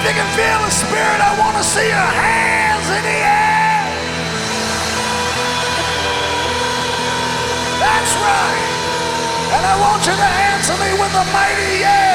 you can feel the Spirit, I want to see your hands in the air. That's right. And I want you to answer me with a mighty yeah.